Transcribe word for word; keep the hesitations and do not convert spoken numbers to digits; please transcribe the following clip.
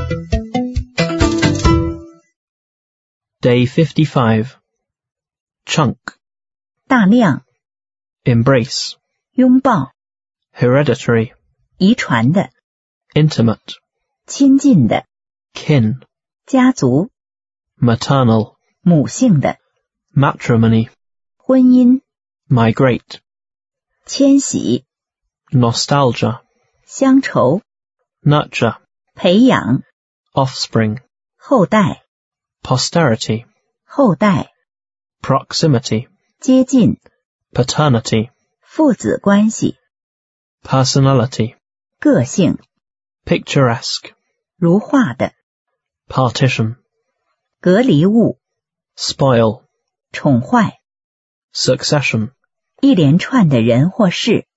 Day fifty-five. Chunk. 大量 Embrace. 拥抱 Hereditary. 遗传的 Intimate. 亲近的 Kin. 家族 Maternal. 母性的 Matrimony. 婚姻 Migrate. 迁徙 Nostalgia. 乡愁 Nurture. 培养 Offspring. 后代 Posterity. 后代 Proximity. 接近 Paternity. 父子关系 Personality. 个性 Picturesque. 如画的 Partition. 隔离物 Spoil. 宠坏 Succession. 一连串的人或事